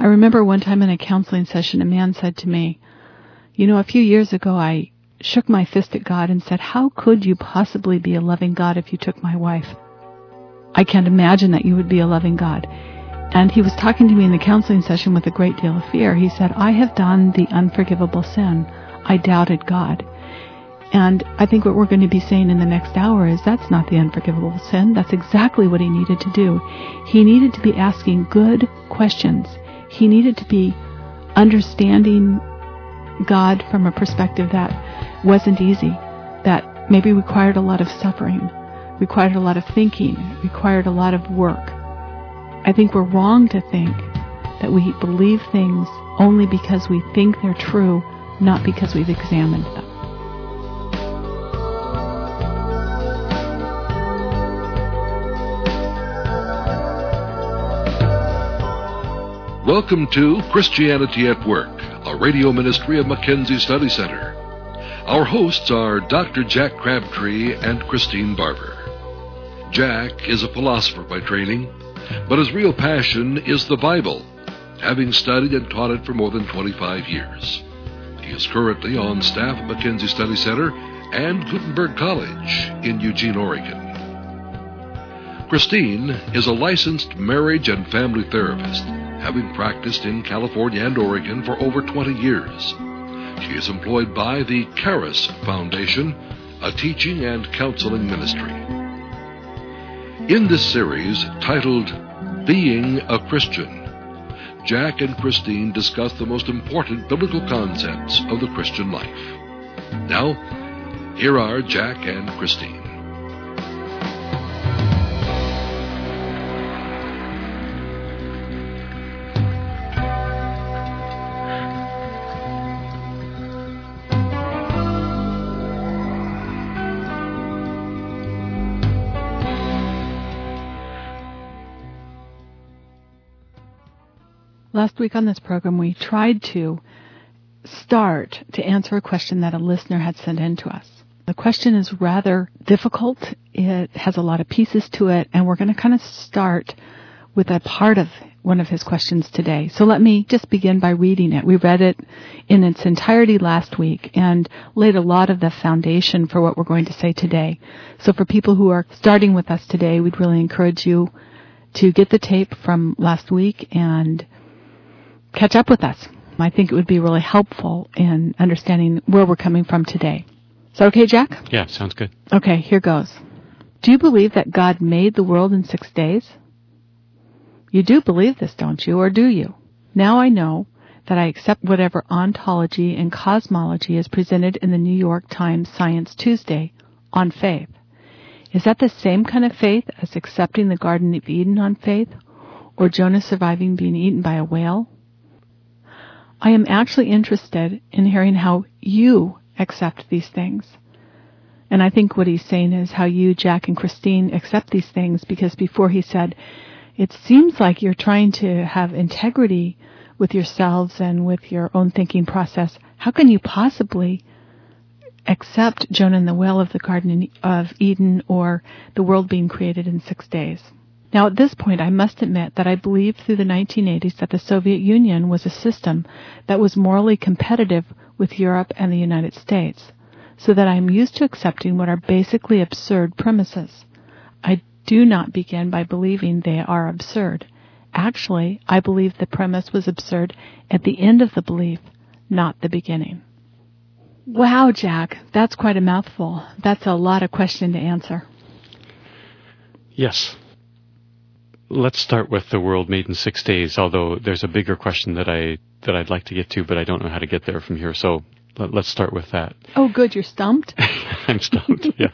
I remember one time in a counseling session, a man said to me, "You know, a few years ago I shook my fist at God and said, 'How could you possibly be a loving God if you took my wife? I can't imagine that you would be a loving God.'" And he was talking to me in the counseling session with a great deal of fear. He said, "I have done the unforgivable sin. I doubted God." And I think what we're going to be saying in the next hour is that's not the unforgivable sin. That's exactly what he needed to do. He needed to be asking good questions. He needed to be understanding God from a perspective that wasn't easy, that maybe required a lot of suffering, required a lot of thinking, required a lot of work. I think we're wrong to think that we believe things only because we think they're true, not because we've examined them. Welcome to Christianity at Work, a radio ministry of Mackenzie Study Center. Our hosts are Dr. Jack Crabtree and Christine Barber. Jack is a philosopher by training, but his real passion is the Bible, having studied and taught it for more than 25 years. He is currently on staff at Mackenzie Study Center and Gutenberg College in Eugene, Oregon. Christine is a licensed marriage and family therapist, having practiced in California and Oregon for over 20 years. She is employed by the Charis Foundation, a teaching and counseling ministry. In this series, titled Being a Christian, Jack and Christine discuss the most important biblical concepts of the Christian life. Now, here are Jack and Christine. Last week on this program, we tried to start to answer a question that a listener had sent in to us. The question is rather difficult. It has a lot of pieces to it, and we're going to kind of start with a part of one of his questions today. So let me just begin by reading it. We read it in its entirety last week and laid a lot of the foundation for what we're going to say today. So for people who are starting with us today, we'd really encourage you to get the tape from last week and catch up with us. I think it would be really helpful in understanding where we're coming from today. Is that okay, Jack? Yeah, sounds good. Okay, here goes. Do you believe that God made the world in 6 days? You do believe this, don't you, or do you? Now I know that I accept whatever ontology and cosmology is presented in the New York Times Science Tuesday on faith. Is that the same kind of faith as accepting the Garden of Eden on faith, or Jonah surviving being eaten by a whale? I am actually interested in hearing how you accept these things. And I think what he's saying is how you, Jack, and Christine accept these things, because before he said, it seems like you're trying to have integrity with yourselves and with your own thinking process. How can you possibly accept Jonah and the whale of the Garden of Eden or the world being created in 6 days? Now, at this point, I must admit that I believed through the 1980s that the Soviet Union was a system that was morally competitive with Europe and the United States, so that I am used to accepting what are basically absurd premises. I do not begin by believing they are absurd. Actually, I believe the premise was absurd at the end of the belief, not the beginning. Wow, Jack, that's quite a mouthful. That's a lot of question to answer. Yes. Let's start with the world made in 6 days, although there's a bigger question that I'd like to get to, but I don't know how to get there from here, so let's start with that. Oh, good, you're stumped? I'm stumped, yeah.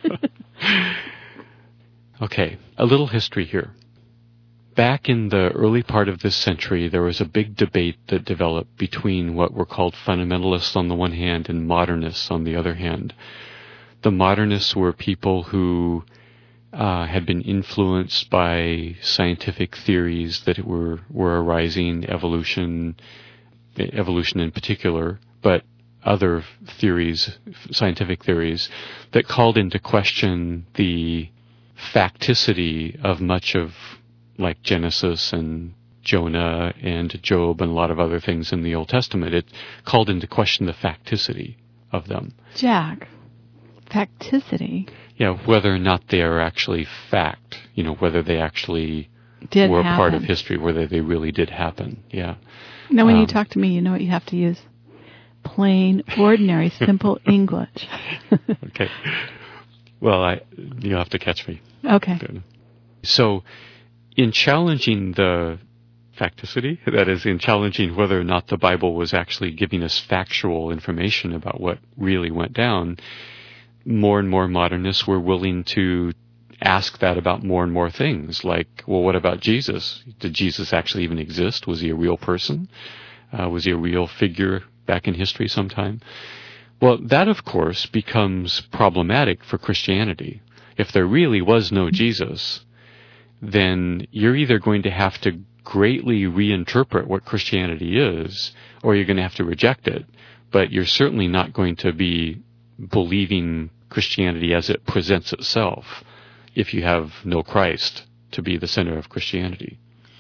Okay, a little history here. Back in the early part of this century, there was a big debate that developed between what were called fundamentalists on the one hand and modernists on the other hand. The modernists were people who had been influenced by scientific theories that were arising, evolution in particular, but other theories, scientific theories, that called into question the facticity of much of like Genesis and Jonah and Job and a lot of other things in the Old Testament. It called into question the facticity of them. Jack, facticity? Yeah, whether or not they are actually fact, whether they actually were happen. Part of history, whether they really did happen. Yeah. Now, when you talk to me, you know what you have to use? Plain, ordinary, simple English. Okay. Well, you'll have to catch me. Okay. So, in challenging the facticity, that is, in challenging whether or not the Bible was actually giving us factual information about what really went down, more and more modernists were willing to ask that about more and more things, like, well, what about Jesus? Did Jesus actually even exist? Was he a real person? Was he a real figure back in history sometime? Well, that, of course, becomes problematic for Christianity. If there really was no Jesus, then you're either going to have to greatly reinterpret what Christianity is, or you're going to have to reject it. But you're certainly not going to be believing Christianity as it presents itself if you have no Christ to be the center of Christianity.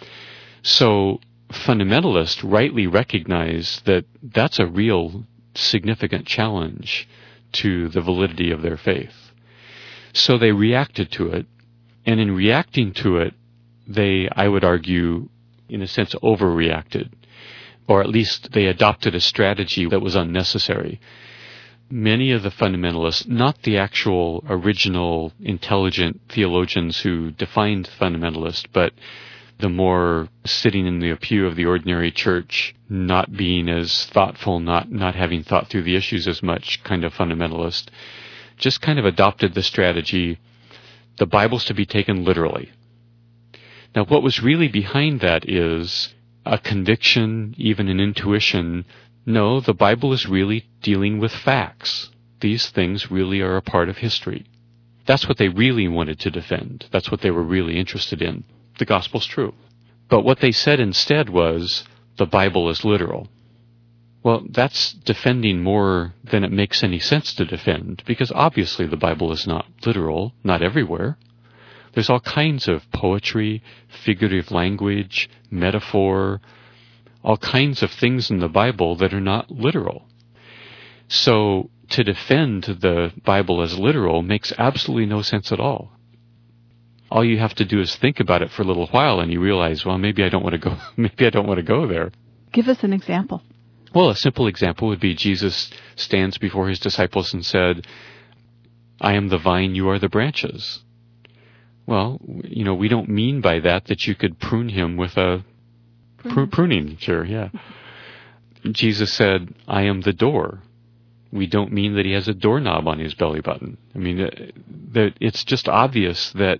So fundamentalists rightly recognize that that's a real significant challenge to the validity of their faith. So they reacted to it, and in reacting to it, they, I would argue, in a sense, overreacted, or at least they adopted a strategy that was unnecessary. Many of the fundamentalists, not the actual original intelligent theologians who defined fundamentalist, but the more sitting in the pew of the ordinary church, not being as thoughtful, not having thought through the issues as much kind of fundamentalist, just kind of adopted the strategy, the Bible's to be taken literally. Now, what was really behind that is a conviction, even an intuition. No, the Bible is really dealing with facts. These things really are a part of history. That's what they really wanted to defend. That's what they were really interested in. The gospel's true. But what they said instead was, the Bible is literal. Well, that's defending more than it makes any sense to defend, because obviously the Bible is not literal, not everywhere. There's all kinds of poetry, figurative language, metaphor, all kinds of things in the Bible that are not literal. So to defend the Bible as literal makes absolutely no sense at all. All you have to do is think about it for a little while and you realize, well, maybe I don't want to go there. Give us an example. Well, a simple example would be Jesus stands before his disciples and said, I am the vine, you are the branches. Well, we don't mean by that you could prune him with a pruning, sure, yeah. Jesus said, I am the door. We don't mean that he has a doorknob on his belly button. I mean, that it's just obvious that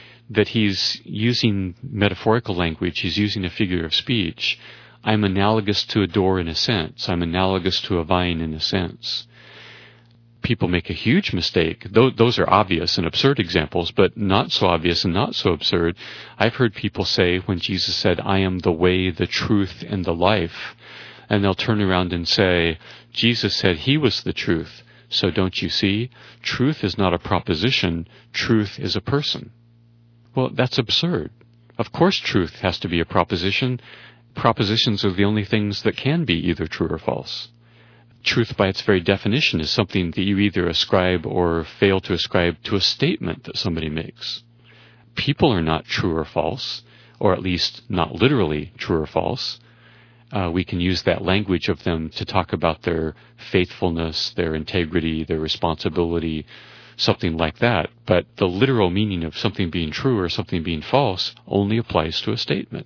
he's using metaphorical language, he's using a figure of speech. I'm analogous to a door in a sense. I'm analogous to a vine in a sense. People make a huge mistake. Those are obvious and absurd examples, but not so obvious and not so absurd. I've heard people say when Jesus said, I am the way, the truth, and the life, and they'll turn around and say, Jesus said he was the truth. So don't you see? Truth is not a proposition. Truth is a person. Well, that's absurd. Of course truth has to be a proposition. Propositions are the only things that can be either true or false. Truth by its very definition is something that you either ascribe or fail to ascribe to a statement that somebody makes. People are not true or false, or at least not literally true or false. We can use that language of them to talk about their faithfulness, their integrity, their responsibility, something like that. But the literal meaning of something being true or something being false only applies to a statement.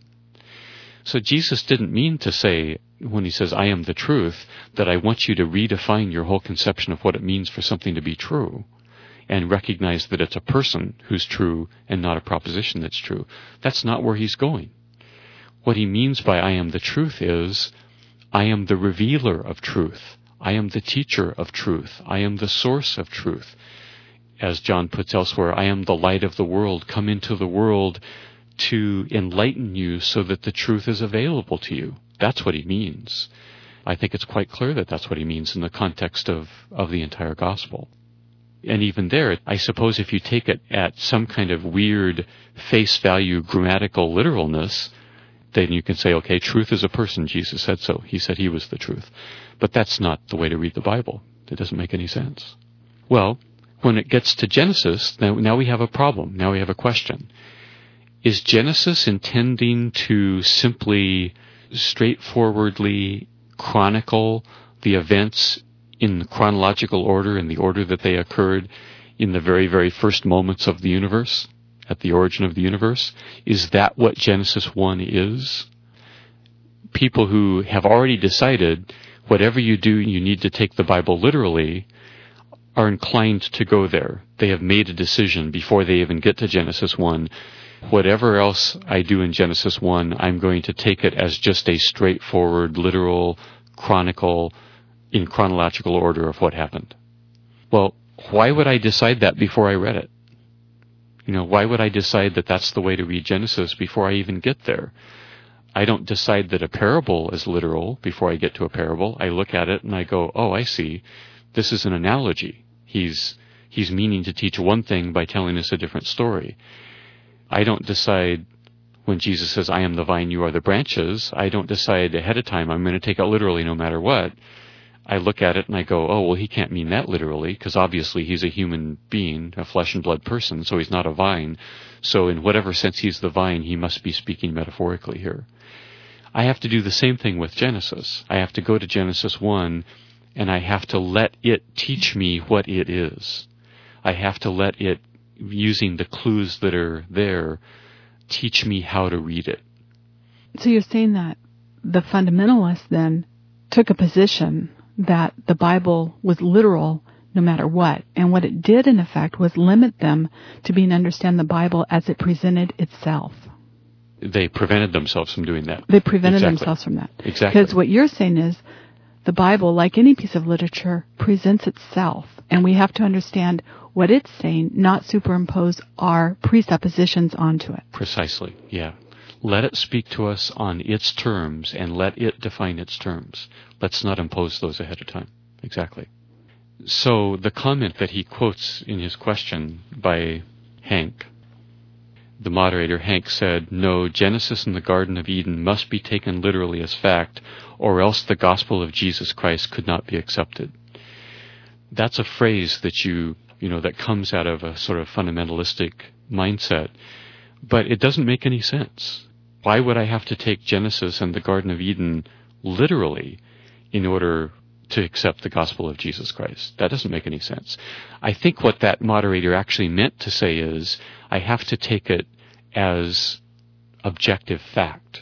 So Jesus didn't mean to say, when he says, I am the truth, that I want you to redefine your whole conception of what it means for something to be true and recognize that it's a person who's true and not a proposition that's true. That's not where he's going. What he means by I am the truth is, I am the revealer of truth. I am the teacher of truth. I am the source of truth. As John puts elsewhere, I am the light of the world, come into the world to enlighten you so that the truth is available to you. That's what he means. I think it's quite clear that that's what he means in the context of the entire gospel. And even there, I suppose if you take it at some kind of weird face value grammatical literalness, then you can say, okay, truth is a person. Jesus said so. He said he was the truth. But that's not the way to read the Bible. It doesn't make any sense. Well, when it gets to Genesis, now we have a problem. Now we have a question. Is Genesis intending to simply straightforwardly chronicle the events in the chronological order, in the order that they occurred in the very, very first moments of the universe, at the origin of the universe? Is that what Genesis 1 is? People who have already decided whatever you do, you need to take the Bible literally, are inclined to go there. They have made a decision before they even get to Genesis 1. Whatever else I do in Genesis 1, I'm going to take it as just a straightforward, literal chronicle in chronological order of what happened. Well, why would I decide that before I read it? Why would I decide that that's the way to read Genesis before I even get there? I don't decide that a parable is literal before I get to a parable. I look at it and I go, oh, I see. This is an analogy. He's meaning to teach one thing by telling us a different story. I don't decide when Jesus says, I am the vine, you are the branches. I don't decide ahead of time I'm going to take it literally no matter what. I look at it and I go, oh, well, he can't mean that literally, because obviously he's a human being, a flesh and blood person, so he's not a vine. So in whatever sense he's the vine, he must be speaking metaphorically here. I have to do the same thing with Genesis. I have to go to Genesis 1, and I have to let it teach me what it is. I have to let it, using the clues that are there, teach me how to read it. So you're saying that the fundamentalists then took a position that the Bible was literal no matter what. And what it did, in effect, was limit them to being understand the Bible as it presented itself. They prevented themselves from doing that. They prevented themselves from that. Exactly. Because what you're saying is the Bible, like any piece of literature, presents itself. And we have to understand what it's saying, not superimpose our presuppositions onto it. Precisely, yeah. Let it speak to us on its terms, and let it define its terms. Let's not impose those ahead of time. Exactly. So the comment that he quotes in his question by Hank, the moderator, Hank, said, no, Genesis and the Garden of Eden must be taken literally as fact, or else the gospel of Jesus Christ could not be accepted. That's a phrase that that comes out of a sort of fundamentalistic mindset, but it doesn't make any sense. Why would I have to take Genesis and the Garden of Eden literally in order to accept the gospel of Jesus Christ? That doesn't make any sense. I think what that moderator actually meant to say is, I have to take it as objective fact.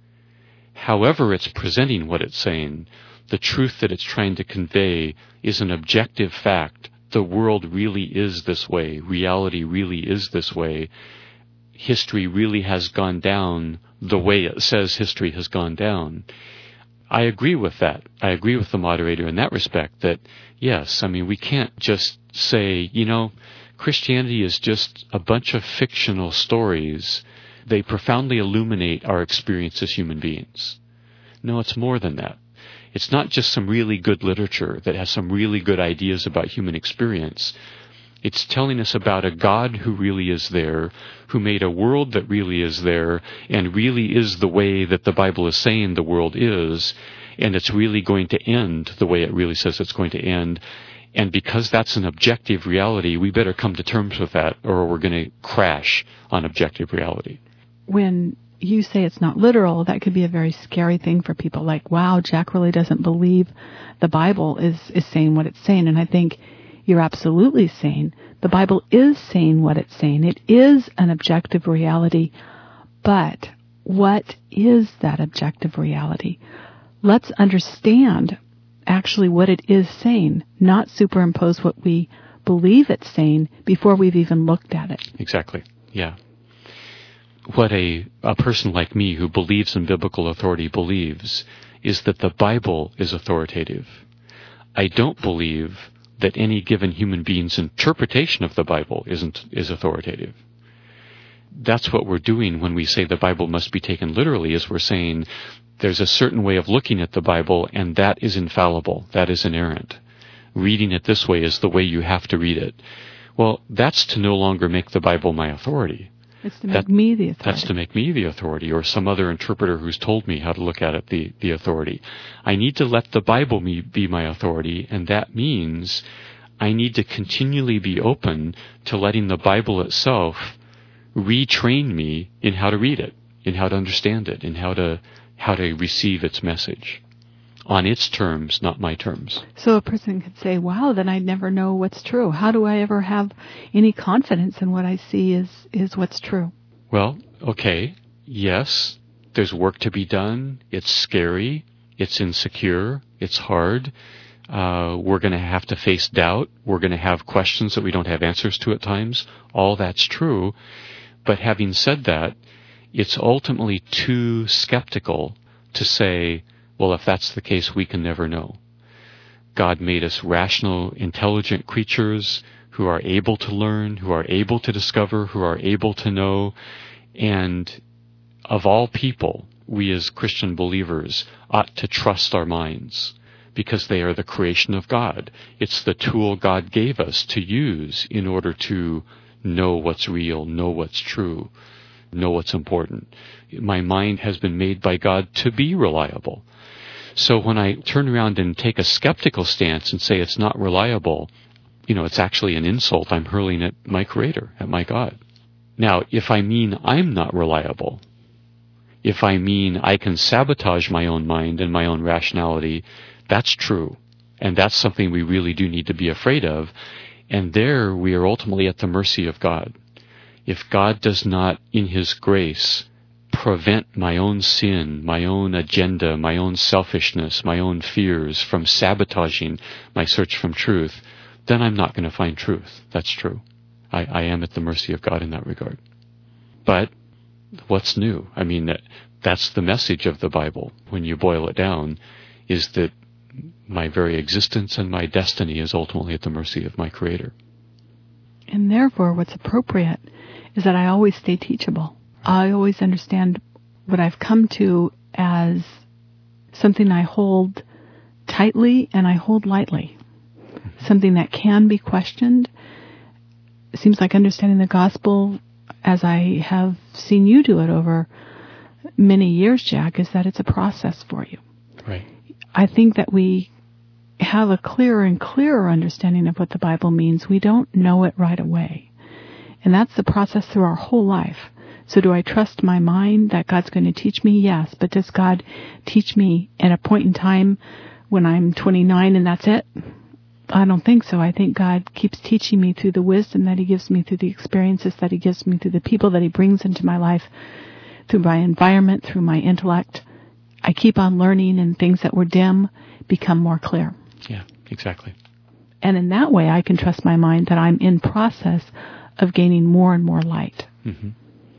However it's presenting what it's saying, the truth that it's trying to convey is an objective fact. The world really is this way. Reality really is this way. History really has gone down the way it says history has gone down. I agree with that. I agree with the moderator in that respect that, yes, we can't just say, Christianity is just a bunch of fictional stories. They profoundly illuminate our experience as human beings. No, it's more than that. It's not just some really good literature that has some really good ideas about human experience. It's telling us about a God who really is there, who made a world that really is there, and really is the way that the Bible is saying the world is, and it's really going to end the way it really says it's going to end. And because that's an objective reality, we better come to terms with that, or we're going to crash on objective reality. When you say it's not literal, that could be a very scary thing for people. Like, wow, Jack really doesn't believe the Bible is saying what it's saying. And I think you're absolutely saying the Bible is saying what it's saying. It is an objective reality. But what is that objective reality? Let's understand actually what it is saying, not superimpose what we believe it's saying before we've even looked at it. Exactly, yeah. What a person like me who believes in biblical authority believes is that the Bible is authoritative. I don't believe that any given human being's interpretation of the Bible is authoritative. That's what we're doing when we say the Bible must be taken literally, is we're saying there's a certain way of looking at the Bible, and that is infallible, that is inerrant. Reading it this way is the way you have to read it. Well, that's to no longer make the Bible my authority. It's to make me the authority. That's to make me the authority, or some other interpreter who's told me how to look at it, the authority. I need to let the Bible be my authority, and that means I need to continually be open to letting the Bible itself retrain me in how to read it, in how to understand it, in how to receive its message. On its terms, not my terms. So a person could say, wow, then I'd never know what's true. How do I ever have any confidence in what I see is what's true? Well, okay, yes, there's work to be done. It's scary. It's insecure. It's hard. We're going to have to face doubt. We're going to have questions that we don't have answers to at times. All that's true. But having said that, it's ultimately too skeptical to say, well, if that's the case, we can never know. God made us rational, intelligent creatures who are able to learn, who are able to discover, who are able to know. And of all people, we as Christian believers ought to trust our minds because they are the creation of God. It's the tool God gave us to use in order to know what's real, know what's true, know what's important. My mind has been made by God to be reliable. So when I turn around and take a skeptical stance and say it's not reliable, it's actually an insult I'm hurling at my Creator, at my God. Now, if I mean I'm not reliable, if I mean I can sabotage my own mind and my own rationality, that's true. And that's something we really do need to be afraid of. And there we are ultimately at the mercy of God. If God does not, in His grace, prevent my own sin, my own agenda, my own selfishness, my own fears from sabotaging my search from truth, then I'm not going to find truth. That's true. I am at the mercy of God in that regard. But what's new? I mean, that's the message of the Bible, when you boil it down, is that my very existence and my destiny is ultimately at the mercy of my Creator. And therefore, what's appropriate is that I always stay teachable. I always understand what I've come to as something I hold tightly and I hold lightly. Something that can be questioned. It seems like understanding the gospel, as I have seen you do it over many years, Jack, is that it's a process for you. Right. I think that we have a clearer and clearer understanding of what the Bible means. We don't know it right away. And that's the process through our whole life. So do I trust my mind that God's going to teach me? Yes. But does God teach me at a point in time when I'm 29 and that's it? I don't think so. I think God keeps teaching me through the wisdom that He gives me, through the experiences that He gives me, through the people that He brings into my life, through my environment, through my intellect. I keep on learning, and things that were dim become more clear. Yeah, exactly. And in that way, I can trust my mind that I'm in process of gaining more and more light. Mm-hmm.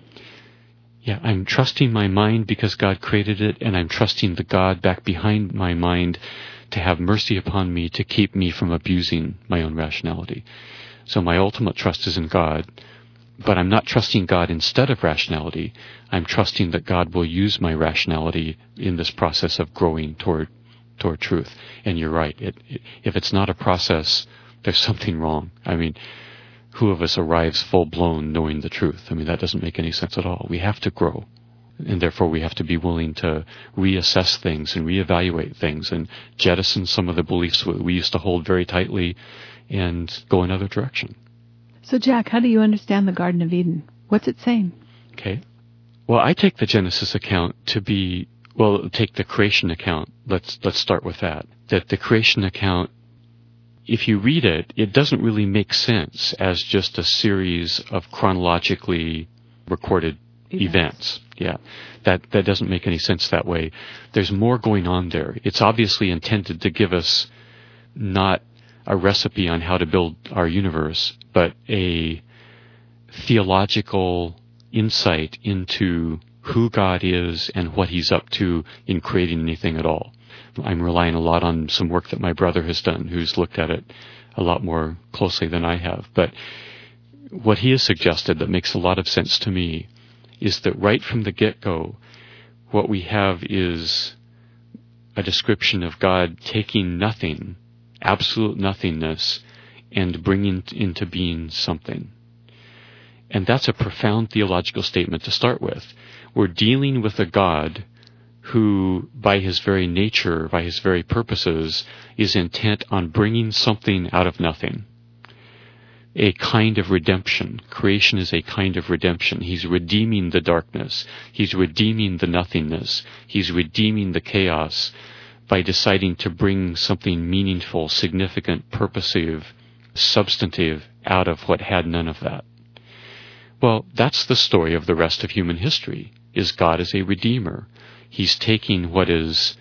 Yeah, I'm trusting my mind because God created it, and I'm trusting the God back behind my mind to have mercy upon me, to keep me from abusing my own rationality. So my ultimate trust is in God, but I'm not trusting God instead of rationality. I'm trusting that God will use my rationality in this process of growing toward truth. And you're right. If it's not a process, there's something wrong. I mean, who of us arrives full-blown knowing the truth? I mean, that doesn't make any sense at all. We have to grow. And therefore we have to be willing to reassess things and reevaluate things and jettison some of the beliefs that we used to hold very tightly and go another direction. So, Jack, how do you understand the Garden of Eden? What's it saying? Okay. Well, I take the Genesis account to be, take the creation account. Let's start with that. That the creation account, if you read it, it doesn't really make sense as just a series of chronologically recorded events. Yeah, that doesn't make any sense that way. There's more going on there. It's obviously intended to give us not a recipe on how to build our universe, but a theological insight into who God is and what He's up to in creating anything at all. I'm relying a lot on some work that my brother has done, who's looked at it a lot more closely than I have. But what he has suggested that makes a lot of sense to me is that right from the get-go, what we have is a description of God taking nothing, absolute nothingness, and bringing into being something. And that's a profound theological statement to start with. We're dealing with a God who, by his very nature, by his very purposes, is intent on bringing something out of nothing. A kind of redemption. Creation is a kind of redemption. He's redeeming the darkness. He's redeeming the nothingness. He's redeeming the chaos by deciding to bring something meaningful, significant, purposive, substantive out of what had none of that. Well, that's the story of the rest of human history, is God as a redeemer. He's taking what is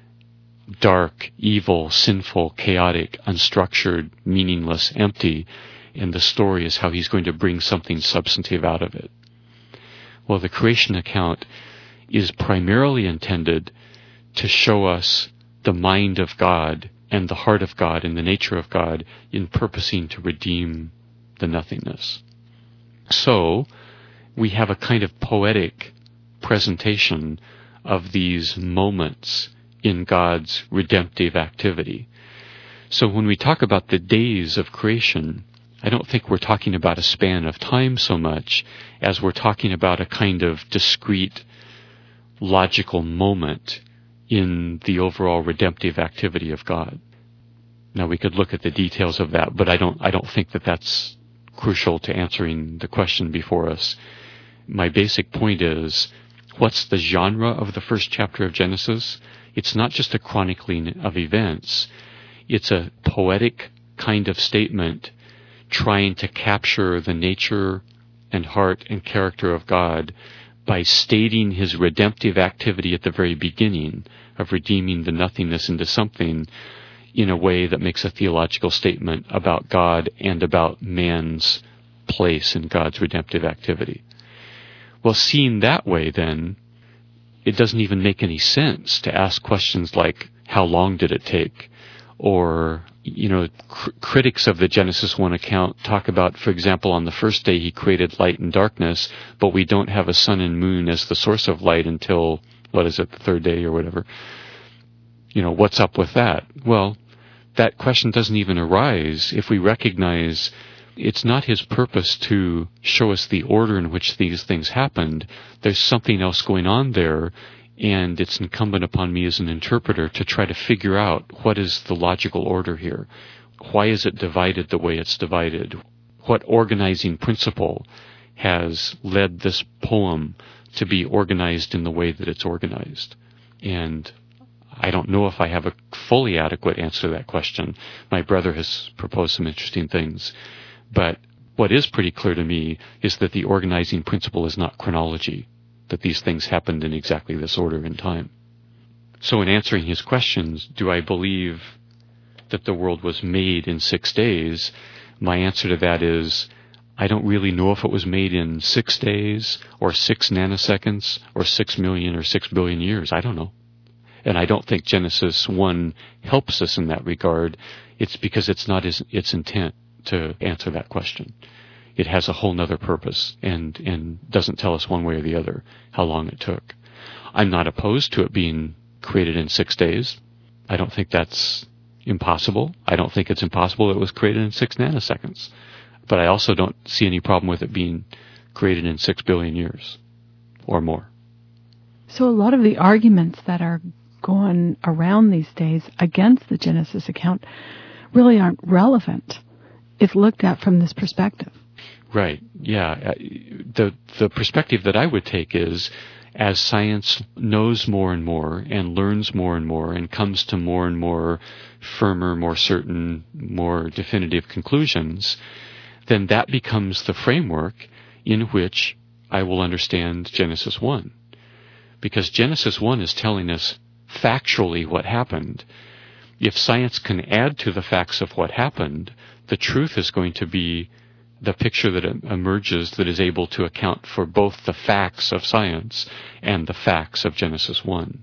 dark, evil, sinful, chaotic, unstructured, meaningless, empty, and the story is how he's going to bring something substantive out of it. Well, the creation account is primarily intended to show us the mind of God and the heart of God and the nature of God in purposing to redeem the nothingness. So, we have a kind of poetic presentation of these moments in God's redemptive activity. So when we talk about the days of creation, I don't think we're talking about a span of time so much as we're talking about a kind of discrete, logical moment in the overall redemptive activity of God. Now we could look at the details of that, but I don't think that that's crucial to answering the question before us. My basic point is, what's the genre of the first chapter of Genesis? It's not just a chronicling of events. It's a poetic kind of statement trying to capture the nature and heart and character of God by stating his redemptive activity at the very beginning of redeeming the nothingness into something in a way that makes a theological statement about God and about man's place in God's redemptive activity. Well, seen that way, then, it doesn't even make any sense to ask questions like, how long did it take? Or, critics of the Genesis 1 account talk about, for example, on the first day he created light and darkness, but we don't have a sun and moon as the source of light until, the third day or whatever. What's up with that? Well, that question doesn't even arise if we recognize it's not his purpose to show us the order in which these things happened. There's something else going on there, and it's incumbent upon me as an interpreter to try to figure out what is the logical order here. Why is it divided the way it's divided? What organizing principle has led this poem to be organized in the way that it's organized? And I don't know if I have a fully adequate answer to that question. My brother has proposed some interesting things. But what is pretty clear to me is that the organizing principle is not chronology, that these things happened in exactly this order in time. So in answering his questions, do I believe that the world was made in 6 days? My answer to that is, I don't really know if it was made in 6 days, or 6 nanoseconds, or 6 million or 6 billion years. I don't know. And I don't think Genesis 1 helps us in that regard. It's because it's not its intent to answer that question. It has a whole nother purpose and doesn't tell us one way or the other how long it took. I'm not opposed to it being created in 6 days. I don't think that's impossible. I don't think it's impossible that it was created in 6 nanoseconds. But I also don't see any problem with it being created in 6 billion years or more. So a lot of the arguments that are going around these days against the Genesis account really aren't relevant if looked at from this perspective. Right, yeah. The perspective that I would take is, as science knows more and more and learns more and comes to more and more firmer, more certain, more definitive conclusions, then that becomes the framework in which I will understand Genesis 1. Because Genesis 1 is telling us factually what happened. If science can add to the facts of what happened, the truth is going to be the picture that emerges that is able to account for both the facts of science and the facts of Genesis 1.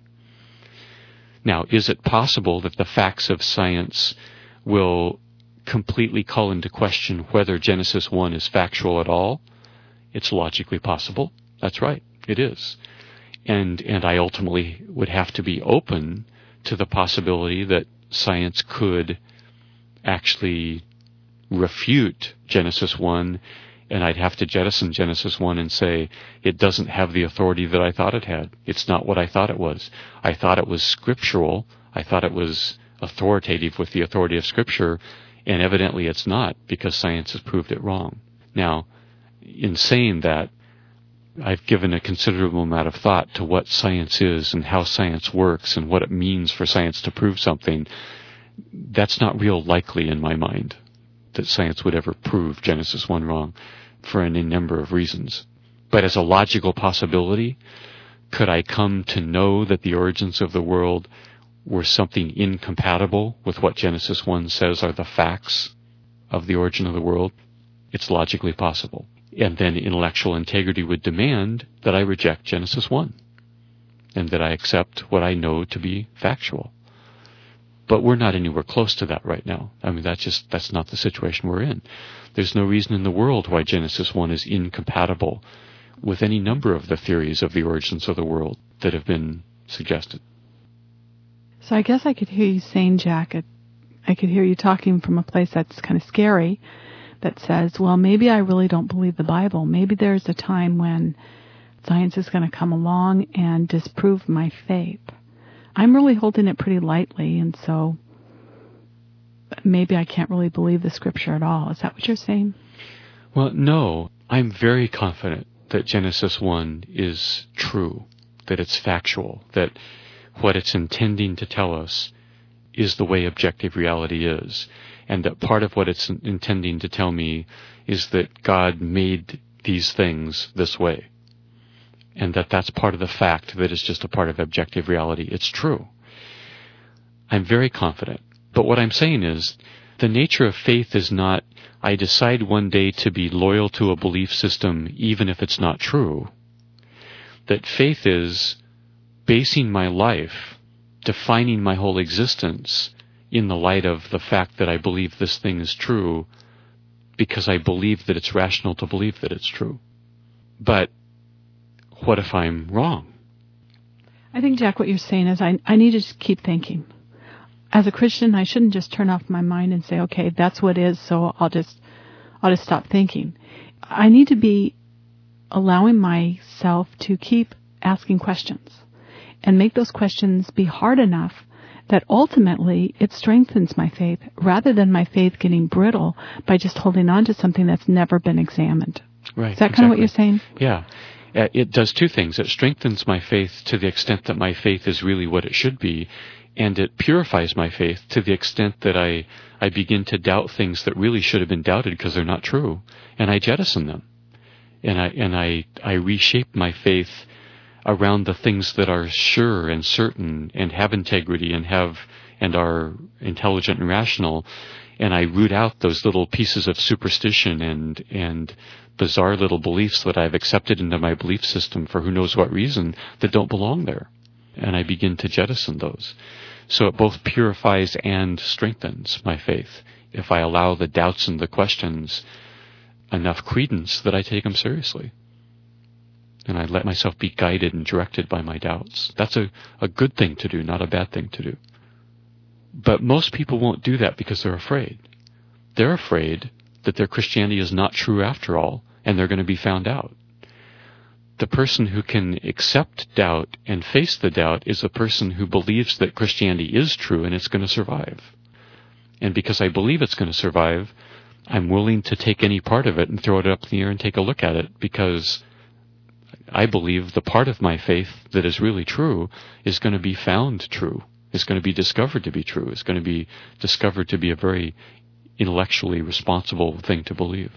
Now, is it possible that the facts of science will completely call into question whether Genesis 1 is factual at all? It's logically possible. That's right, it is. And I ultimately would have to be open to the possibility that science could actually refute Genesis 1 And I'd have to jettison Genesis 1 and say, it doesn't have the authority that I thought it had. It's not what I thought it was. I thought it was scriptural. I thought it was authoritative with the authority of Scripture, and evidently it's not, because science has proved it wrong. Now, in saying that, I've given a considerable amount of thought to what science is and how science works and what it means for science to prove something. That's not real likely in my mind, that science would ever prove Genesis 1 wrong, for any number of reasons. But as a logical possibility, could I come to know that the origins of the world were something incompatible with what Genesis 1 says are the facts of the origin of the world? It's logically possible. And then intellectual integrity would demand that I reject Genesis 1 and that I accept what I know to be factual. But we're not anywhere close to that right now. I mean, that's not the situation we're in. There's no reason in the world why Genesis 1 is incompatible with any number of the theories of the origins of the world that have been suggested. So I guess I could hear you saying, Jack, I could hear you talking from a place that's kind of scary, that says, well, maybe I really don't believe the Bible. Maybe there's a time when science is going to come along and disprove my faith. I'm really holding it pretty lightly, and so maybe I can't really believe the Scripture at all. Is that what you're saying? Well, no. I'm very confident that Genesis 1 is true, that it's factual, that what it's intending to tell us is the way objective reality is, and that part of what it's intending to tell me is that God made these things this way, and that that's part of the fact that is just a part of objective reality. It's true. I'm very confident. But what I'm saying is, the nature of faith is not, I decide one day to be loyal to a belief system even if it's not true. That faith is basing my life, defining my whole existence in the light of the fact that I believe this thing is true because I believe that it's rational to believe that it's true. But what if I'm wrong? I think, Jack, what you're saying is I need to just keep thinking. As a Christian, I shouldn't just turn off my mind and say, okay, that's what is, so I'll just stop thinking. I need to be allowing myself to keep asking questions and make those questions be hard enough that ultimately it strengthens my faith rather than my faith getting brittle by just holding on to something that's never been examined. Right. Is that kind of what you're saying? Yeah. It does two things. It strengthens my faith to the extent that my faith is really what it should be, and it purifies my faith to the extent that I begin to doubt things that really should have been doubted because they're not true, and I jettison them. And I reshape my faith around the things that are sure and certain and have integrity and are intelligent and rational, and I root out those little pieces of superstition and bizarre little beliefs that I've accepted into my belief system for who knows what reason that don't belong there. And I begin to jettison those. So it both purifies and strengthens my faith if I allow the doubts and the questions enough credence that I take them seriously. And I let myself be guided and directed by my doubts. That's a good thing to do, not a bad thing to do. But most people won't do that because they're afraid. They're afraid that their Christianity is not true after all, and they're going to be found out. The person who can accept doubt and face the doubt is a person who believes that Christianity is true and it's going to survive. And because I believe it's going to survive, I'm willing to take any part of it and throw it up in the air and take a look at it, because I believe the part of my faith that is really true is going to be found true. It's going to be discovered to be true. It's going to be discovered to be a very intellectually responsible thing to believe.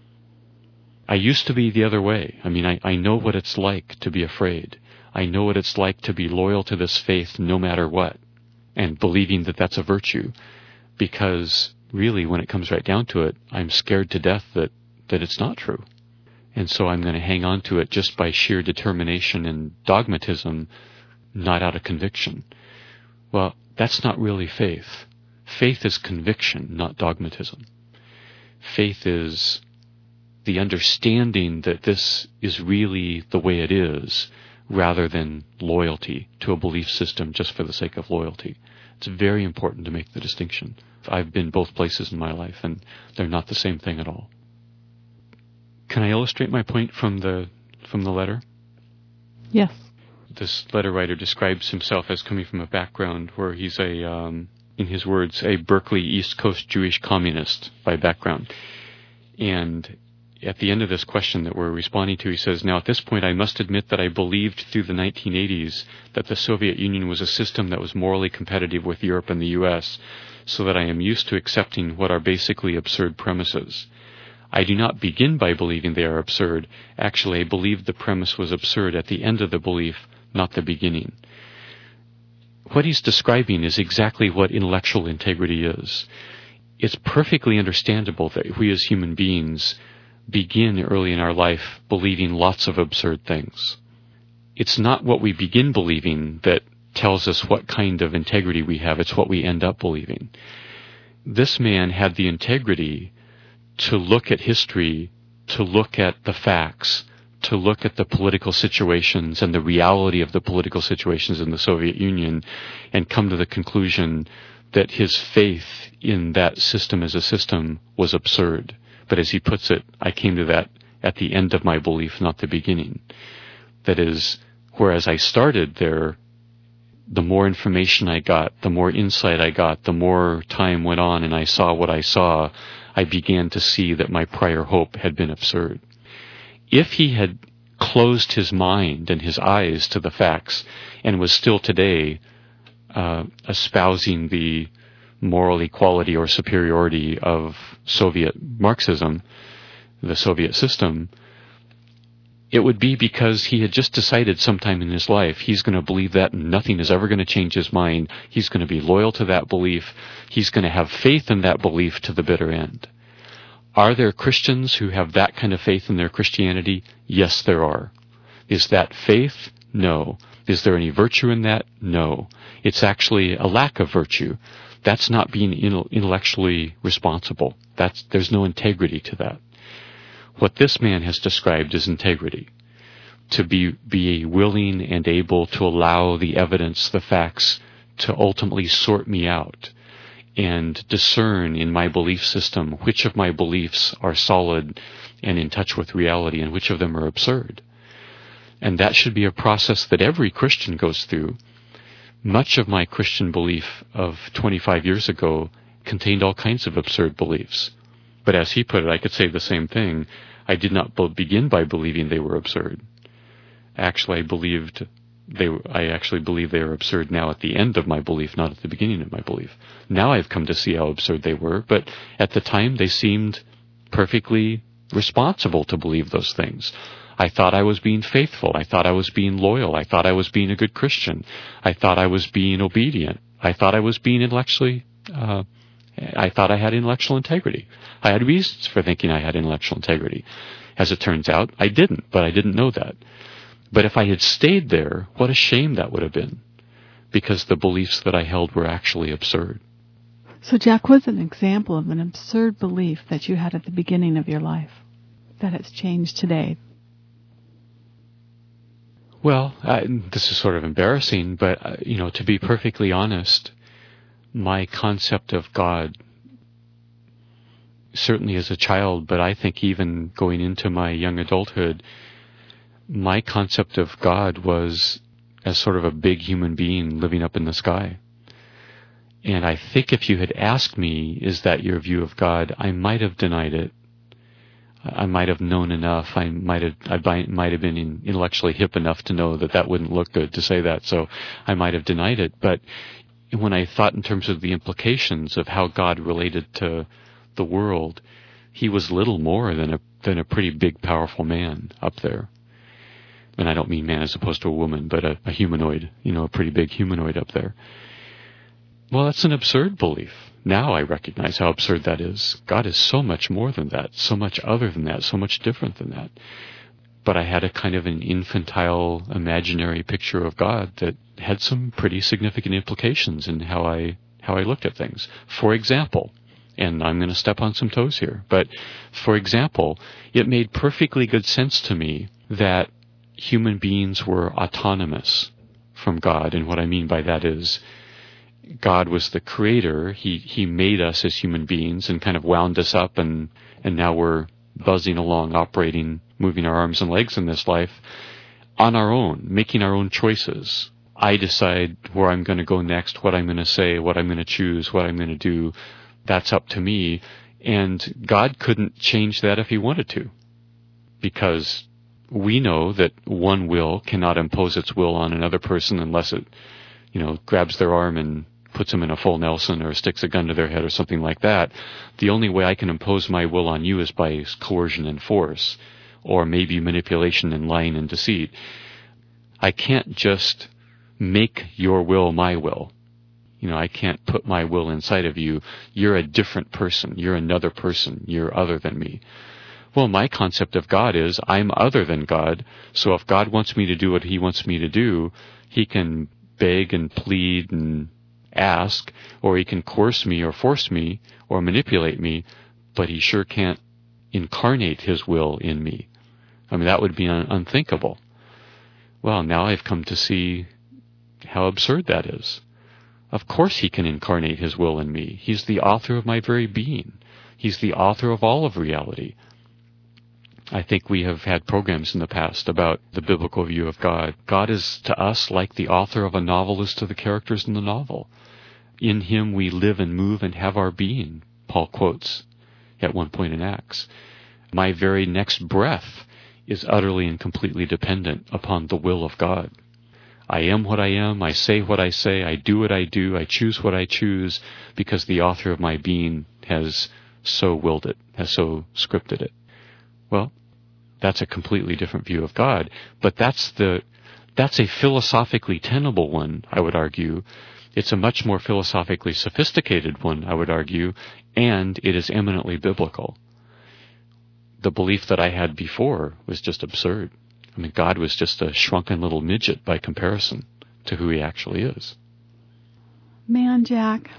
I used to be the other way. I mean, I know what it's like to be afraid. I know what it's like to be loyal to this faith no matter what, and believing that that's a virtue, because really, when it comes right down to it, I'm scared to death that it's not true. And so I'm going to hang on to it just by sheer determination and dogmatism, not out of conviction. Well, that's not really faith. Faith is conviction, not dogmatism. Faith is the understanding that this is really the way it is, rather than loyalty to a belief system just for the sake of loyalty. It's very important to make the distinction. I've been both places in my life, and they're not the same thing at all. Can I illustrate my point from the letter? Yes. This letter writer describes himself as coming from a background where he's in his words, a Berkeley East Coast Jewish communist by background. And at the end of this question that we're responding to, he says, now at this point I must admit that I believed through the 1980s that the Soviet Union was a system that was morally competitive with Europe and the US, so that I am used to accepting what are basically absurd premises. I do not begin by believing they are absurd. Actually, I believe the premise was absurd at the end of the belief, not the beginning. What he's describing is exactly what intellectual integrity is. It's perfectly understandable that we as human beings begin early in our life believing lots of absurd things. It's not what we begin believing that tells us what kind of integrity we have. It's what we end up believing. This man had the integrity to look at history, to look at the facts, to look at the political situations and the reality of the political situations in the Soviet Union, and come to the conclusion that his faith in that system as a system was absurd. But as he puts it, I came to that at the end of my belief, not the beginning. That is, whereas I started there, the more information I got, the more insight I got, the more time went on and I saw what I saw, I began to see that my prior hope had been absurd. If he had closed his mind and his eyes to the facts and was still today espousing the moral equality or superiority of Soviet Marxism, the Soviet system, it would be because he had just decided sometime in his life he's going to believe that and nothing is ever going to change his mind. He's going to be loyal to that belief. He's going to have faith in that belief to the bitter end. Are there Christians who have that kind of faith in their Christianity? Yes, there are. Is that faith? No. Is there any virtue in that? No. It's actually a lack of virtue. That's not being intellectually responsible. There's no integrity to that. What this man has described is integrity. To be willing and able to allow the evidence, the facts, to ultimately sort me out and discern in my belief system which of my beliefs are solid and in touch with reality and which of them are absurd. And that should be a process that every Christian goes through. Much of my Christian belief of 25 years ago contained all kinds of absurd beliefs. But as he put it, I could say the same thing. I did not begin by believing they were absurd. Actually, I actually believe they are absurd now at the end of my belief, not at the beginning of my belief. Now I've come to see how absurd they were, but at the time they seemed perfectly responsible to believe those things. I thought I was being faithful. I thought I was being loyal. I thought I was being a good Christian. I thought I was being obedient. I thought I was being I thought I had intellectual integrity. I had reasons for thinking I had intellectual integrity. As it turns out, I didn't, but I didn't know that. But if I had stayed there, what a shame that would have been, because the beliefs that I held were actually absurd. So Jack, what's an example of an absurd belief that you had at the beginning of your life that has changed today? Well, this is sort of embarrassing, but, to be perfectly honest, my concept of God, certainly as a child, but I think even going into my young adulthood, my concept of God was as sort of a big human being living up in the sky. And I think if you had asked me, is that your view of God, I might have denied it. I might have known enough. I might have been intellectually hip enough to know that wouldn't look good to say that, so I might have denied it. But when I thought in terms of the implications of how God related to the world, he was little more than a pretty big, powerful man up there. And I don't mean man as opposed to a woman, but a humanoid, a pretty big humanoid up there. Well, that's an absurd belief. Now I recognize how absurd that is. God is so much more than that, so much other than that, so much different than that. But I had a kind of an infantile, imaginary picture of God that had some pretty significant implications in how I looked at things. For example, and I'm going to step on some toes here, but for example, it made perfectly good sense to me that human beings were autonomous from God, and what I mean by that is God was the creator. He made us as human beings and kind of wound us up, and now we're buzzing along, operating, moving our arms and legs in this life on our own, making our own choices. I decide where I'm going to go next, what I'm going to say, what I'm going to choose, what I'm going to do. That's up to me. And God couldn't change that if he wanted to, because we know that one will cannot impose its will on another person unless it, grabs their arm and puts them in a full Nelson or sticks a gun to their head or something like that. The only way I can impose my will on you is by coercion and force, or maybe manipulation and lying and deceit. I can't just make your will my will. I can't put my will inside of you. You're a different person. You're another person. You're other than me. Well, my concept of God is I'm other than God, so if God wants me to do what he wants me to do, he can beg and plead and ask, or he can coerce me or force me or manipulate me, but he sure can't incarnate his will in me. That would be unthinkable. Well, now I've come to see how absurd that is. Of course he can incarnate his will in me. He's the author of my very being. He's the author of all of reality. I think we have had programs in the past about the biblical view of God. God is to us like the author of a novel is to the characters in the novel. In him we live and move and have our being, Paul quotes at one point in Acts. My very next breath is utterly and completely dependent upon the will of God. I am what I am, I say what I say, I do what I do, I choose what I choose, because the author of my being has so willed it, has so scripted it. Well, that's a completely different view of God, but that's a philosophically tenable one, I would argue. It's a much more philosophically sophisticated one, I would argue, and it is eminently biblical. The belief that I had before was just absurd. God was just a shrunken little midget by comparison to who he actually is. Man, Jack,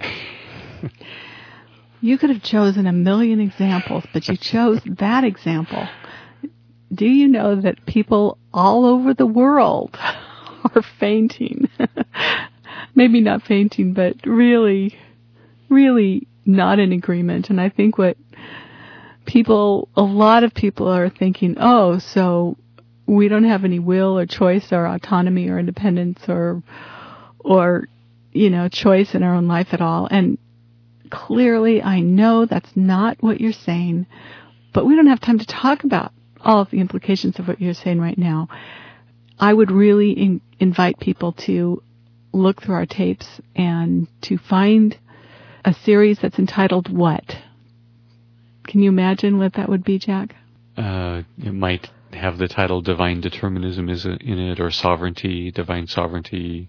you could have chosen a million examples, but you chose that example. Do you know that people all over the world are fainting? Maybe not fainting, but really, really not in agreement. And I think a lot of people are thinking, so we don't have any will or choice or autonomy or independence or choice in our own life at all. And clearly, I know that's not what you're saying, but we don't have time to talk about all of the implications of what you're saying right now. I would really invite people to look through our tapes and to find a series that's entitled What? Can you imagine what that would be, Jack? It might have the title Divine Determinism in it, or Sovereignty, Divine Sovereignty.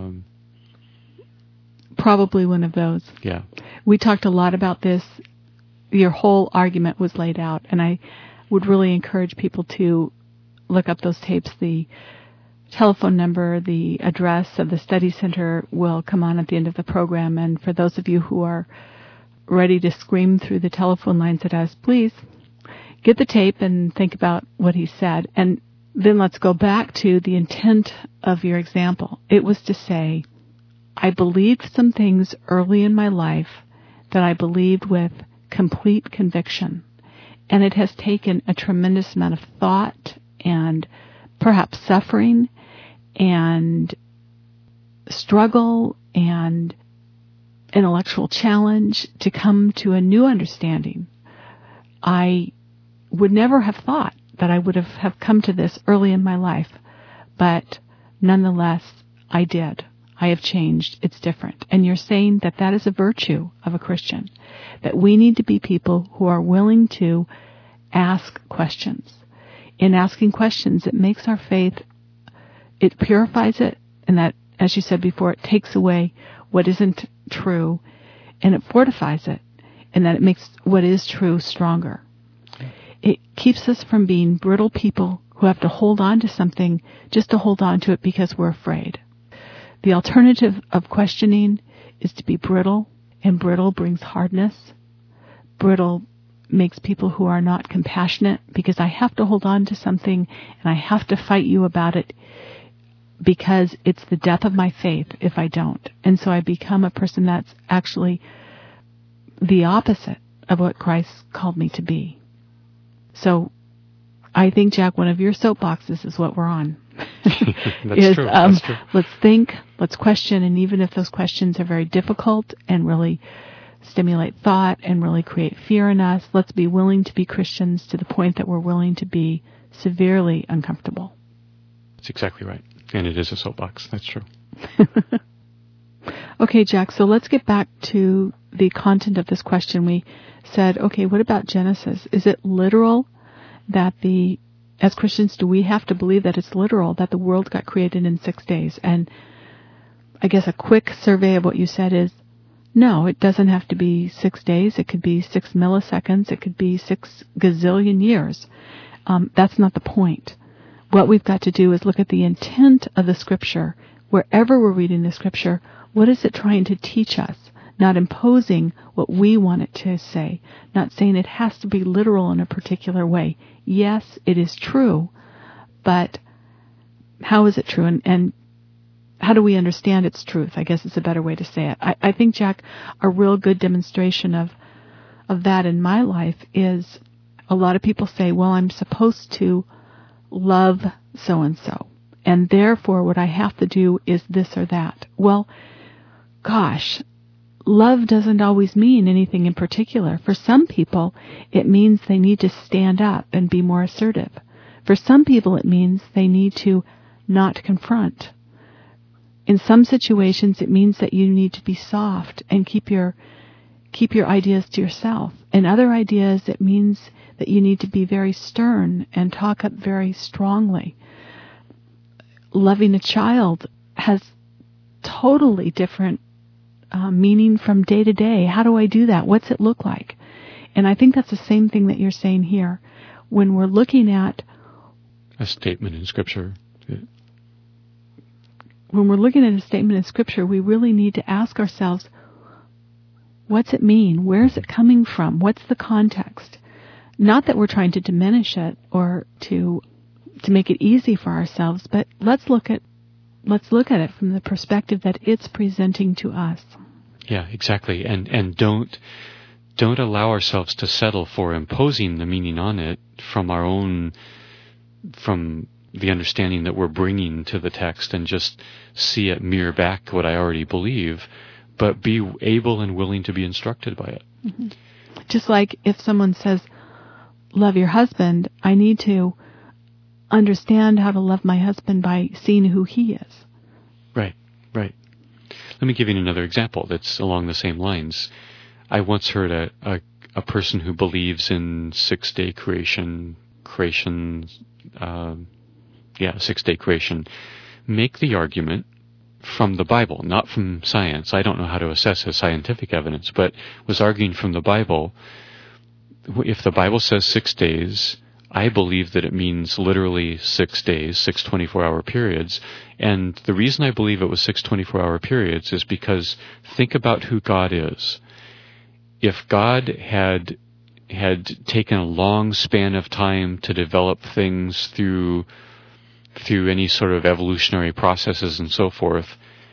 Probably one of those. Yeah. We talked a lot about this. Your whole argument was laid out, and I would really encourage people to look up those tapes. The telephone number, the address of the study center will come on at the end of the program, and for those of you who are ready to scream through the telephone lines at us, please get the tape and think about what he said. And then let's go back to the intent of your example. It was to say, I believed some things early in my life that I believed with complete conviction. And it has taken a tremendous amount of thought and perhaps suffering and struggle and intellectual challenge to come to a new understanding. I would never have thought that I would have come to this early in my life, but nonetheless, I did. I have changed. It's different. And you're saying that that is a virtue of a Christian, that we need to be people who are willing to ask questions. In asking questions, it makes our faith, it purifies it, and that, as you said before, it takes away what isn't true, and it fortifies it, and that it makes what is true stronger. It keeps us from being brittle people who have to hold on to something just to hold on to it because we're afraid. The alternative of questioning is to be brittle, and brittle brings hardness. Brittle makes people who are not compassionate, because I have to hold on to something and I have to fight you about it because it's the death of my faith if I don't. And so I become a person that's actually the opposite of what Christ called me to be. So I think, Jack, one of your soapboxes is what we're on. That's true. That's true. Let's think, let's question, and even if those questions are very difficult and really stimulate thought and really create fear in us, let's be willing to be Christians to the point that we're willing to be severely uncomfortable. That's exactly right. And it is a soapbox. That's true. Okay, Jack, so let's get back to the content of this question. We said, okay, what about Genesis? Is it literal that as Christians, do we have to believe that it's literal that the world got created in 6 days? And I guess a quick survey of what you said is, no, it doesn't have to be 6 days. It could be 6 milliseconds. It could be 6 gazillion years. That's not the point. What we've got to do is look at the intent of the Scripture. Wherever we're reading the Scripture, what is it trying to teach us? Not imposing what we want it to say. Not saying it has to be literal in a particular way. Yes, it is true, but how is it true? And how do we understand its truth? I guess it's a better way to say it. I think, Jack, a real good demonstration of that in my life is a lot of people say, well, I'm supposed to love so-and-so, and therefore what I have to do is this or that. Well, gosh, love doesn't always mean anything in particular. For some people, it means they need to stand up and be more assertive. For some people, it means they need to not confront. In some situations, it means that you need to be soft and keep your ideas to yourself. In other ideas, it means that you need to be very stern and talk up very strongly. Loving a child has totally different meaning from day to day. How do I do that? What's it look like? And I think that's the same thing that you're saying here. When we're looking at a statement in Scripture, when we're looking at a statement in Scripture, we really need to ask ourselves, what's it mean? Where is it coming from? What's the context? Not that we're trying to diminish it or to make it easy for ourselves, but let's look at it from the perspective that it's presenting to us. Yeah, exactly. And don't allow ourselves to settle for imposing the meaning on it from the understanding that we're bringing to the text and just see it mirror back what I already believe, but be able and willing to be instructed by it. Mm-hmm. Just like if someone says, love your husband, I need to understand how to love my husband by seeing who he is. Right. Let me give you another example that's along the same lines. I once heard a person who believes in 6-day creation, 6-day creation, make the argument from the Bible, not from science. I don't know how to assess his scientific evidence, but was arguing from the Bible. If the Bible says 6 days, I believe that it means literally 6 days, 6 24-hour periods. And the reason I believe it was 6 24-hour periods is because think about who God is. If God had taken a long span of time to develop things through any sort of evolutionary processes and so forth,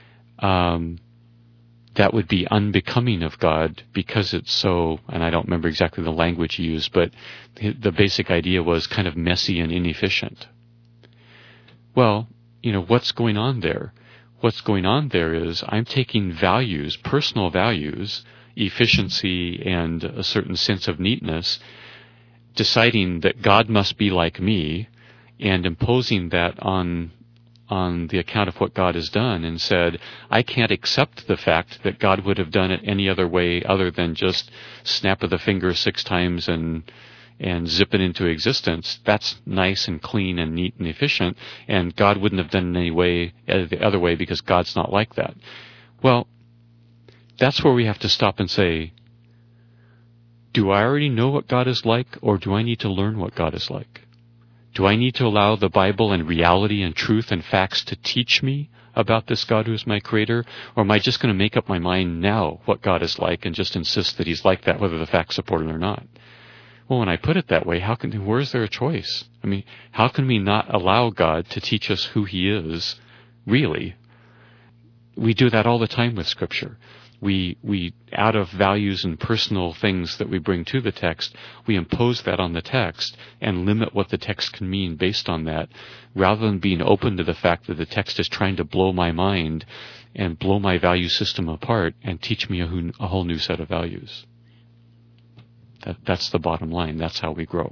that would be unbecoming of God because it's so, and I don't remember exactly the language he used, but the basic idea was kind of messy and inefficient. Well, what's going on there? What's going on there is I'm taking values, personal values, efficiency and a certain sense of neatness, deciding that God must be like me, and imposing that on the account of what God has done, and said, I can't accept the fact that God would have done it any other way other than just snap of the finger 6 times and zip it into existence. That's nice and clean and neat and efficient, and God wouldn't have done it any way, the other way, because God's not like that. Well, that's where we have to stop and say, do I already know what God is like, or do I need to learn what God is like? Do I need to allow the Bible and reality and truth and facts to teach me about this God who is my creator? Or am I just going to make up my mind now what God is like and just insist that he's like that whether the facts support it or not? Well, when I put it that way, where is there a choice? I mean, how can we not allow God to teach us who he is, really? We do that all the time with Scripture. We out of values and personal things that we bring to the text, we impose that on the text and limit what the text can mean based on that, rather than being open to the fact that the text is trying to blow my mind and blow my value system apart and teach me a whole new set of values. That's the bottom line. That's how we grow.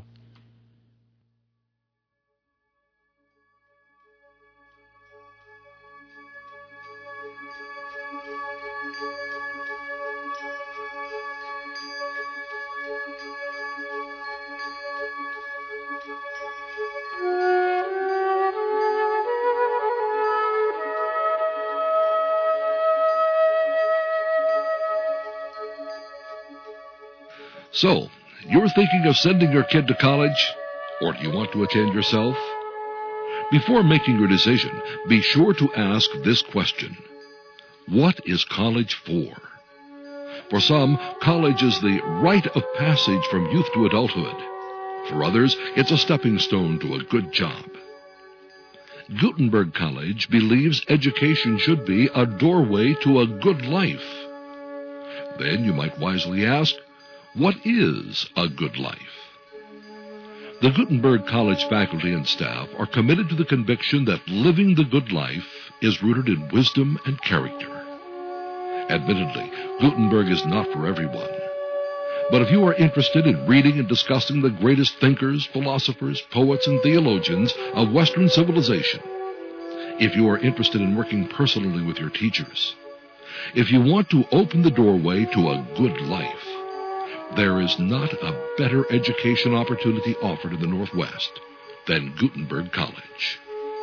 So, you're thinking of sending your kid to college? Or do you want to attend yourself? Before making your decision, be sure to ask this question. What is college for? For some, college is the rite of passage from youth to adulthood. For others, it's a stepping stone to a good job. Gutenberg College believes education should be a doorway to a good life. Then you might wisely ask, what is a good life? The Gutenberg College faculty and staff are committed to the conviction that living the good life is rooted in wisdom and character. Admittedly, Gutenberg is not for everyone. But if you are interested in reading and discussing the greatest thinkers, philosophers, poets, and theologians of Western civilization, if you are interested in working personally with your teachers, if you want to open the doorway to a good life, there is not a better education opportunity offered in the Northwest than Gutenberg College.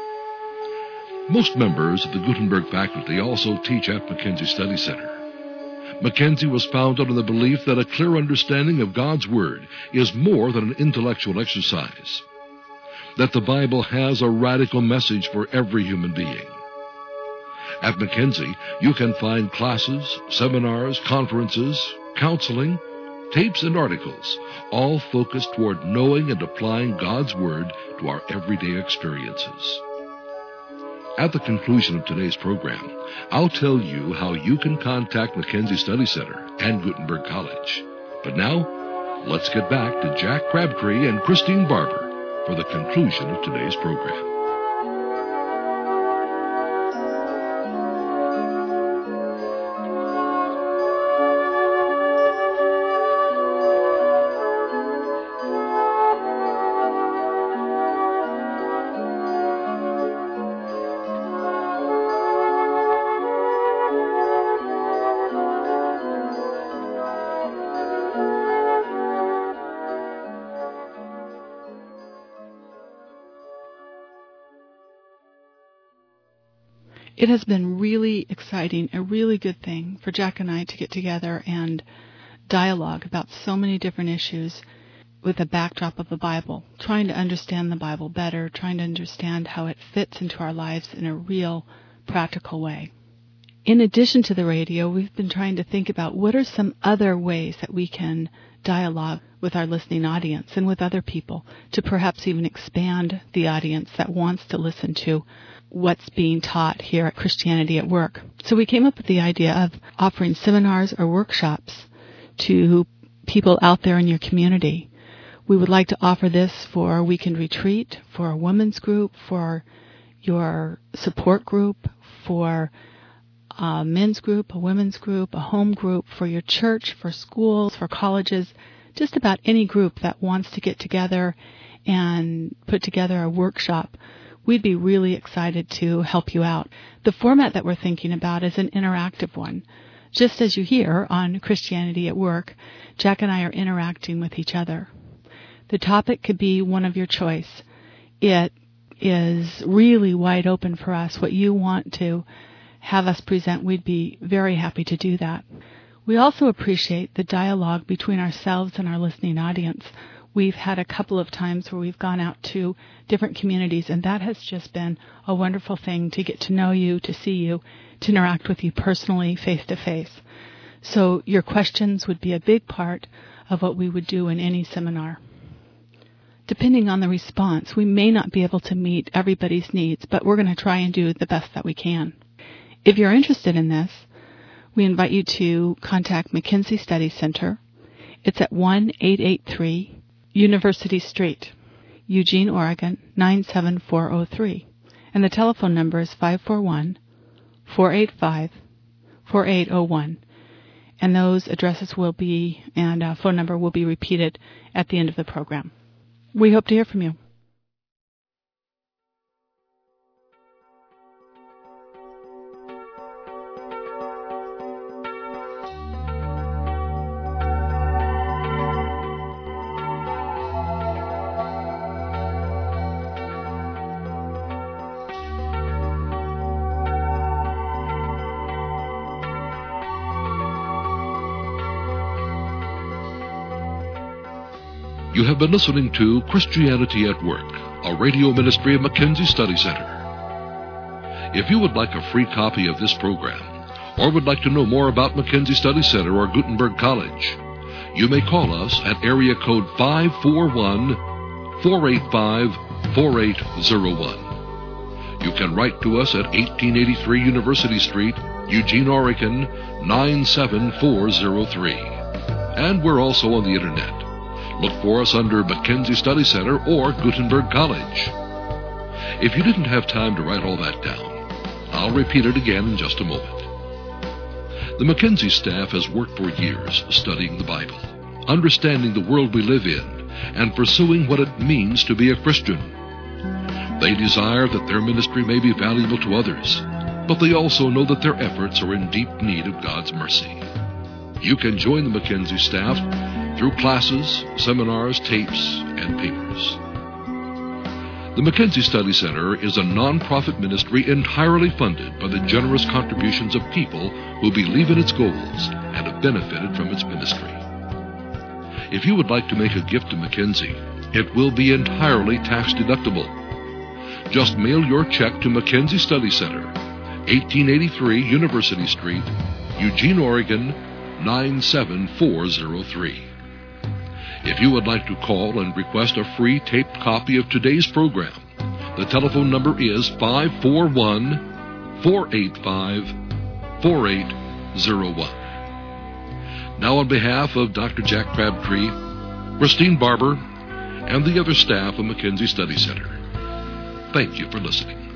Most members of the Gutenberg faculty also teach at Mackenzie Study Center. Mackenzie was founded on the belief that a clear understanding of God's Word is more than an intellectual exercise, that the Bible has a radical message for every human being. At Mackenzie, you can find classes, seminars, conferences, counseling, tapes, and articles, all focused toward knowing and applying God's Word to our everyday experiences. At the conclusion of today's program, I'll tell you how you can contact Mackenzie Study Center and Gutenberg College. But now, let's get back to Jack Crabtree and Christine Barber for the conclusion of today's program. It has been really exciting, a really good thing for Jack and I to get together and dialogue about so many different issues with a backdrop of the Bible, trying to understand the Bible better, trying to understand how it fits into our lives in a real, practical way. In addition to the radio, we've been trying to think about what are some other ways that we can dialogue with our listening audience and with other people to perhaps even expand the audience that wants to listen to what's being taught here at Christianity at Work. So we came up with the idea of offering seminars or workshops to people out there in your community. We would like to offer this for a weekend retreat, for a women's group, for your support group, for a men's group, a women's group, a home group, for your church, for schools, for colleges, just about any group that wants to get together and put together a workshop. We'd be really excited to help you out. The format that we're thinking about is an interactive one. Just as you hear on Christianity at Work, Jack and I are interacting with each other. The topic could be one of your choice. It is really wide open for us. What you want to have us present, we'd be very happy to do that. We also appreciate the dialogue between ourselves and our listening audience. We've had a couple of times where we've gone out to different communities, and that has just been a wonderful thing to get to know you, to see you, to interact with you personally, face to face. So your questions would be a big part of what we would do in any seminar. Depending on the response, we may not be able to meet everybody's needs, but we're going to try and do the best that we can. If you're interested in this, we invite you to contact McKinsey Study Center. It's at 1883 University Street, Eugene, Oregon, 97403. And the telephone number is 541-485-4801. And those addresses will be, and phone number will be repeated at the end of the program. We hope to hear from you. You have been listening to Christianity at Work, a radio ministry of McKinsey Study Center. If you would like a free copy of this program, or would like to know more about McKinsey Study Center or Gutenberg College, you may call us at area code 541-485-4801. You can write to us at 1883 University Street, Eugene, Oregon, 97403. And we're also on the Internet. Look for us under McKinsey Study Center or Gutenberg College. If you didn't have time to write all that down, I'll repeat it again in just a moment. The McKinsey staff has worked for years studying the Bible, understanding the world we live in, and pursuing what it means to be a Christian. They desire that their ministry may be valuable to others, but they also know that their efforts are in deep need of God's mercy. You can join the McKinsey staff through classes, seminars, tapes, and papers. The McKinsey Study Center is a non-profit ministry entirely funded by the generous contributions of people who believe in its goals and have benefited from its ministry. If you would like to make a gift to McKinsey, it will be entirely tax-deductible. Just mail your check to McKinsey Study Center, 1883 University Street, Eugene, Oregon, 97403. If you would like to call and request a free taped copy of today's program, the telephone number is 541-485-4801. Now, on behalf of Dr. Jack Crabtree, Christine Barber, and the other staff of McKinsey Study Center, thank you for listening.